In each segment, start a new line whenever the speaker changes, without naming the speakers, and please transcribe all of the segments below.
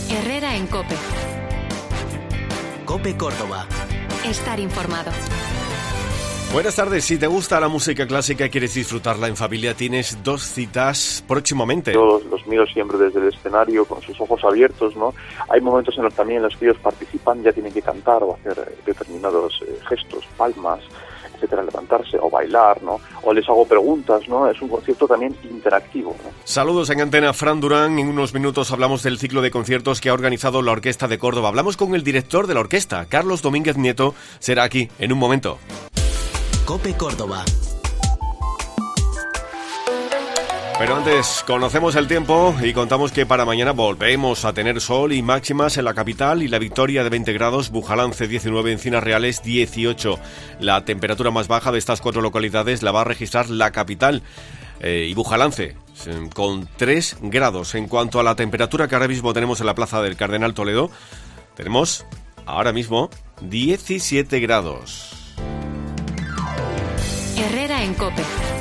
Herrera en COPE.
COPE Córdoba.
Estar informado.
Buenas tardes, si te gusta la música clásica y quieres disfrutarla en familia, tienes 2 citas próximamente.
Yo los miro siempre desde el escenario con sus ojos abiertos, ¿no? Hay momentos en los también en los que ellos participan, ya tienen que cantar o hacer determinados gestos, palmas, etcétera, levantarse o bailar, ¿no? O les hago preguntas, ¿no? Es un concierto también interactivo, ¿no?
Saludos en antena, Fran Durán. En unos minutos hablamos del ciclo de conciertos que ha organizado la Orquesta de Córdoba. Hablamos con el director de la orquesta, Carlos Domínguez Nieto. Será aquí en un momento.
COPE Córdoba.
Pero antes, conocemos el tiempo y contamos que para mañana volvemos a tener sol y máximas en la capital y La Victoria de 20 grados, Bujalance 19, Encinas Reales 18. La temperatura más baja de estas 4 localidades la va a registrar la capital y Bujalance, con 3 grados. En cuanto a la temperatura que ahora mismo tenemos en la Plaza del Cardenal Toledo, tenemos ahora mismo 17 grados.
Herrera en COPE.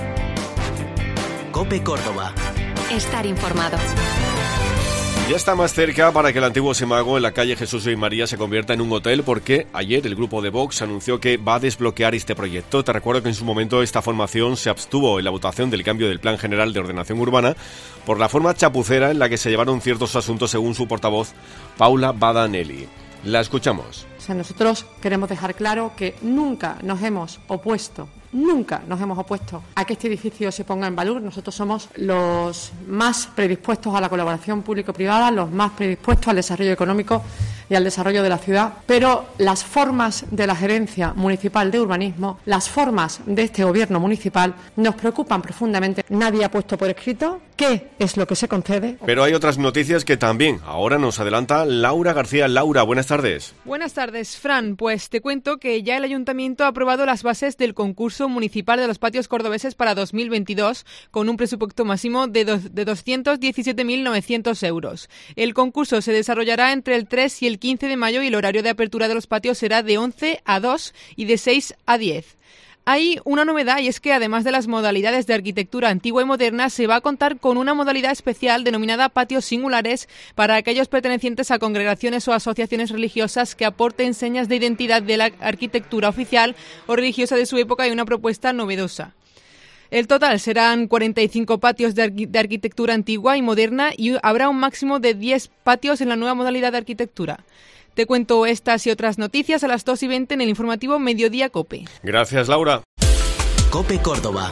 COPE Córdoba.
Estar informado.
Ya está más cerca para que el antiguo Semago en la calle Jesús y María se convierta en un hotel, porque ayer el grupo de Vox anunció que va a desbloquear este proyecto. Te recuerdo que en su momento esta formación se abstuvo en la votación del cambio del Plan General de Ordenación Urbana por la forma chapucera en la que se llevaron ciertos asuntos, según su portavoz, Paula Badanelli. La escuchamos.
O sea, nosotros queremos dejar claro que nunca nos hemos opuesto a que este edificio se ponga en valor. Nosotros somos los más predispuestos a la colaboración público-privada, los más predispuestos al desarrollo económico y al desarrollo de la ciudad, pero las formas de la gerencia municipal de urbanismo, las formas de este gobierno municipal nos preocupan profundamente. Nadie ha puesto por escrito qué es lo que se concede.
Pero hay otras noticias que también ahora nos adelanta Laura García. Laura, buenas tardes.
Buenas tardes, Fran. Pues te cuento que ya el Ayuntamiento ha aprobado las bases del concurso municipal de los patios cordobeses para 2022 con un presupuesto máximo de 217.900 euros. El concurso se desarrollará entre el 3 y el 15 de mayo y el horario de apertura de los patios será de 11 a 2 y de 6 a 10. Hay una novedad, y es que además de las modalidades de arquitectura antigua y moderna, se va a contar con una modalidad especial denominada patios singulares para aquellos pertenecientes a congregaciones o asociaciones religiosas que aporten señas de identidad de la arquitectura oficial o religiosa de su época y una propuesta novedosa. El total serán 45 patios de arquitectura antigua y moderna y habrá un máximo de 10 patios en la nueva modalidad de arquitectura. Te cuento estas y otras noticias a las 2:20 en el informativo Mediodía COPE.
Gracias, Laura.
COPE Córdoba.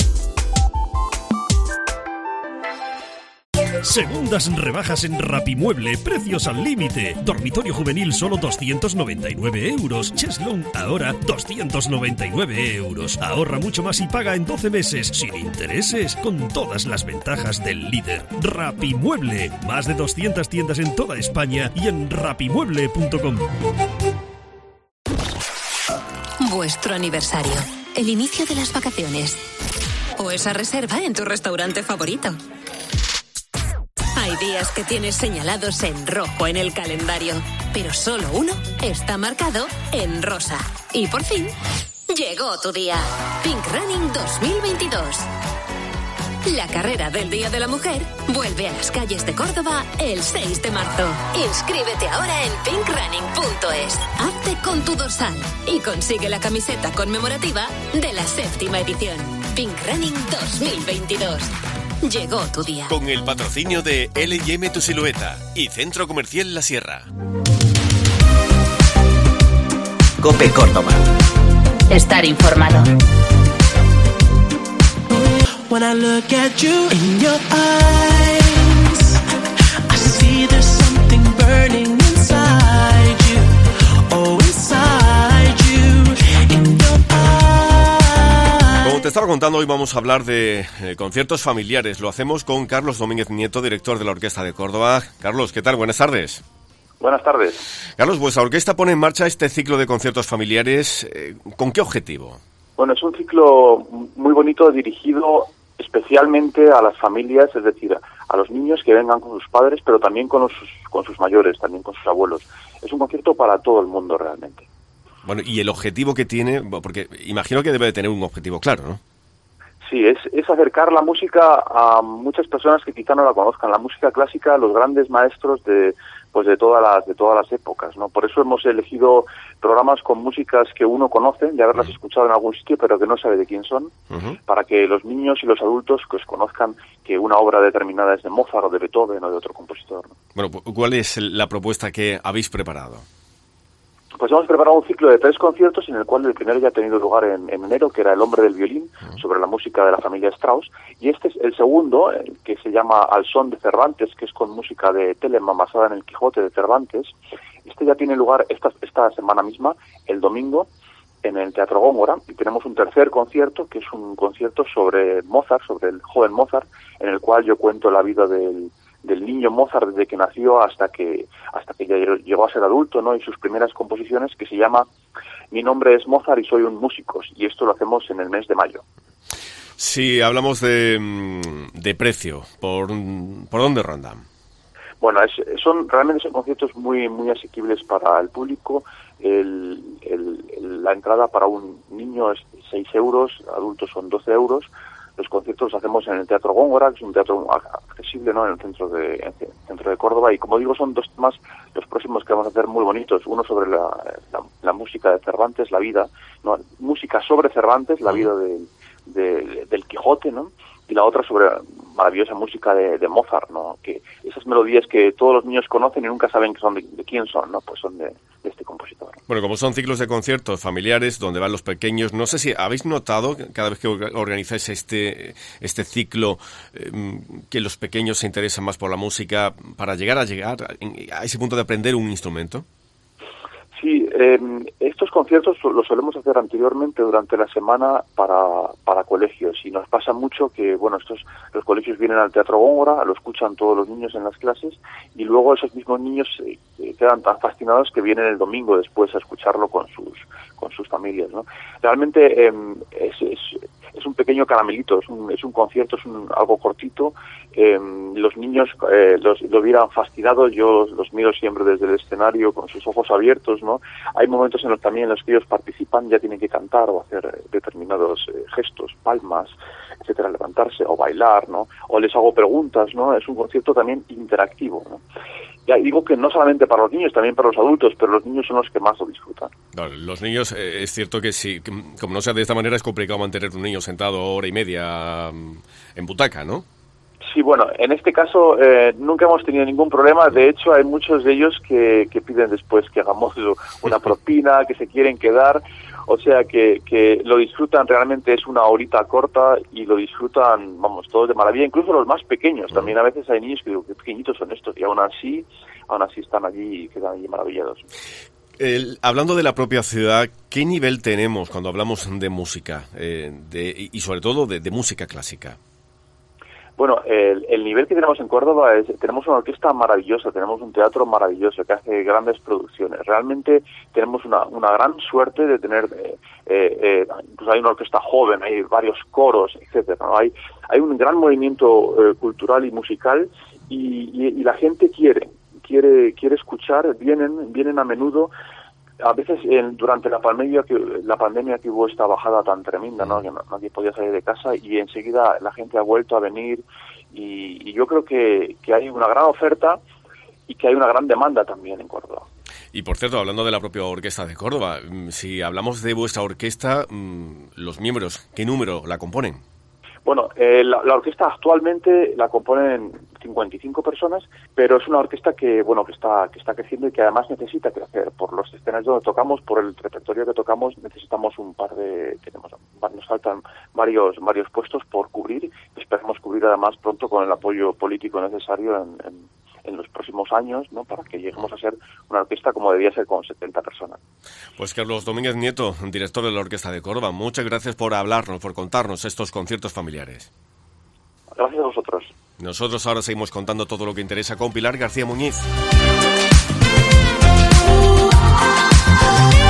Segundas rebajas en Rapimueble, precios al límite. Dormitorio juvenil solo 299 euros. Cheslong ahora 299 euros. Ahorra mucho más y paga en 12 meses, sin intereses, con todas las ventajas del líder. Rapimueble, más de 200 tiendas en toda España y en rapimueble.com.
Vuestro aniversario, el inicio de las vacaciones o esa reserva en tu restaurante favorito. Hay días que tienes señalados en rojo en el calendario, pero solo uno está marcado en rosa. Y por fin, llegó tu día. Pink Running 2022. La carrera del Día de la Mujer vuelve a las calles de Córdoba el 6 de marzo. Inscríbete ahora en pinkrunning.es. Hazte con tu dorsal y consigue la camiseta conmemorativa de la 7ª edición. Pink Running 2022. Llegó tu día.
Con el patrocinio de L&M Tu Silueta y Centro Comercial La Sierra.
COPE Córdoba.
Estar informado.
When I look at you in your eyes, I see there's something burning inside you. Oh, inside you, in your eyes.
Como te estaba contando, hoy vamos a hablar de conciertos familiares. Lo hacemos con Carlos Domínguez Nieto, director de la Orquesta de Córdoba. Carlos, ¿qué tal? Buenas tardes.
Buenas tardes.
Carlos, vuestra orquesta pone en marcha este ciclo de conciertos familiares. ¿Con qué objetivo?
Bueno, es un ciclo muy bonito dirigido especialmente a las familias, es decir, a los niños que vengan con sus padres, pero también con sus mayores, también con sus abuelos. Es un concierto para todo el mundo realmente.
Bueno, y el objetivo que tiene, porque imagino que debe de tener un objetivo claro, ¿no?
Sí, es acercar la música a muchas personas que quizá no la conozcan. La música clásica, los grandes maestros de todas las épocas, ¿no? Por eso hemos elegido programas con músicas que uno conoce, de haberlas escuchado en algún sitio, pero que no sabe de quién son, para que los niños y los adultos pues conozcan que una obra determinada es de Mozart o de Beethoven o de otro compositor, ¿no?
Bueno, ¿cuál es la propuesta que habéis preparado?
Pues hemos preparado un ciclo de 3 conciertos, en el cual el primero ya ha tenido lugar en enero, que era El hombre del violín, sobre la música de la familia Strauss, y este es el segundo, que se llama Al son de Cervantes, que es con música de Telemann basada en el Quijote de Cervantes. Este ya tiene lugar esta semana misma, el domingo, en el Teatro Góngora, y tenemos un tercer concierto, que es un concierto sobre Mozart, sobre el joven Mozart, en el cual yo cuento la vida del niño Mozart desde que nació hasta que ya llegó a ser adulto, ¿no? Y sus primeras composiciones, que se llama Mi nombre es Mozart y soy un músico, y esto lo hacemos en el mes de mayo.
Si hablamos de precio, ¿por dónde rondan?
Bueno, realmente son conciertos muy muy asequibles para el público. La entrada para un niño es 6 euros, adultos son 12 euros. Los conciertos los hacemos en el Teatro Góngora, que es un teatro accesible, ¿no?, en el centro de Córdoba, y como digo, son 2 temas los próximos que vamos a hacer muy bonitos. Uno sobre la música de Cervantes, la vida, ¿no?, música sobre Cervantes, la vida del Quijote, ¿no?, y la otra sobre maravillosa música de Mozart, ¿no?, que esas melodías que todos los niños conocen y nunca saben que son de quién son, ¿no?, pues son de este compositor.
Bueno, como son ciclos de conciertos familiares donde van los pequeños, no sé si habéis notado cada vez que organizáis este ciclo que los pequeños se interesan más por la música para llegar a ese punto de aprender un instrumento.
Sí, estos conciertos los solemos hacer anteriormente durante la semana para colegios, y nos pasa mucho que, bueno, los colegios vienen al Teatro Góngora, lo escuchan todos los niños en las clases, y luego esos mismos niños quedan tan fascinados que vienen el domingo después a escucharlo con sus familias, ¿no? Realmente es un pequeño caramelito, es un concierto, es algo cortito. Los niños lo vieran fascinados, yo los miro siempre desde el escenario con sus ojos abiertos, ¿no? Hay momentos en los que ellos participan, ya tienen que cantar o hacer determinados gestos, palmas, etcétera, levantarse o bailar, ¿no? O les hago preguntas, ¿no? Es un concierto también interactivo, ¿no? Ya digo que no solamente para los niños, también para los adultos, pero los niños son los que más lo disfrutan.
Claro, los niños, es cierto que sí, como no sea de esta manera, es complicado mantener un niño sentado hora y media en butaca, ¿no?
Sí, bueno, en este caso nunca hemos tenido ningún problema. De hecho, hay muchos de ellos que piden después que hagamos una propina, que se quieren quedar. O sea que lo disfrutan, realmente es una horita corta y lo disfrutan, vamos, todos de maravilla, incluso los más pequeños. También a veces hay niños que digo, qué pequeñitos son estos, y aún así están allí y quedan allí maravillados.
Hablando de la propia ciudad, ¿qué nivel tenemos cuando hablamos de música y sobre todo de música clásica?
Bueno, el nivel que tenemos en Córdoba tenemos una orquesta maravillosa, tenemos un teatro maravilloso que hace grandes producciones. Realmente tenemos una gran suerte de tener, incluso hay una orquesta joven, hay varios coros, etcétera, ¿no? Hay un gran movimiento cultural y musical, y la gente quiere escuchar, vienen a menudo. A veces durante la pandemia que hubo esta bajada tan tremenda, ¿no?, que nadie podía salir de casa, y enseguida la gente ha vuelto a venir, y yo creo que hay una gran oferta y que hay una gran demanda también en Córdoba.
Y por cierto, hablando de la propia Orquesta de Córdoba, si hablamos de vuestra orquesta, los miembros, ¿qué número la componen?
Bueno, la orquesta actualmente la componen 55 personas, pero es una orquesta que está creciendo y que además necesita crecer por los escenarios donde tocamos, por el repertorio que tocamos. Necesitamos nos faltan varios puestos por cubrir. Esperamos cubrir además pronto con el apoyo político necesario en los próximos años, ¿no?, para que lleguemos a ser una orquesta como debía ser, con 70 personas.
Pues Carlos Domínguez Nieto, director de la Orquesta de Córdoba, muchas gracias por hablarnos, por contarnos estos conciertos familiares.
Gracias a vosotros.
Nosotros ahora seguimos contando todo lo que interesa con Pilar García Muñiz.